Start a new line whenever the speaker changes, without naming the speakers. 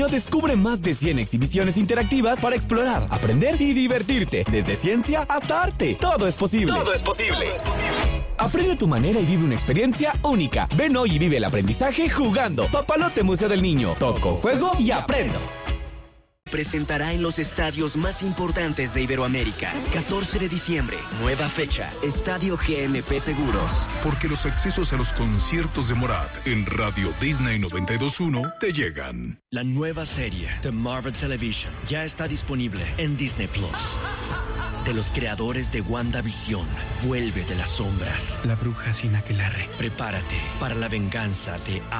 Descubre más de 100 exhibiciones interactivas para explorar, aprender y divertirte. Desde ciencia hasta arte. Todo es posible.
Todo es posible.
Aprende a tu manera y vive una experiencia única. Ven hoy y vive el aprendizaje jugando. Papalote Museo del Niño. Toco, juego y aprendo.
Presentará en los estadios más importantes de Iberoamérica. 14 de diciembre, nueva fecha, Estadio GNP Seguros.
Porque los accesos a los conciertos de Morat en Radio Disney 92.1 te llegan.
La nueva serie de Marvel Television ya está disponible en Disney Plus. De los creadores de WandaVision, vuelve de las sombras.
La bruja sin aquelarre.
Prepárate para la venganza de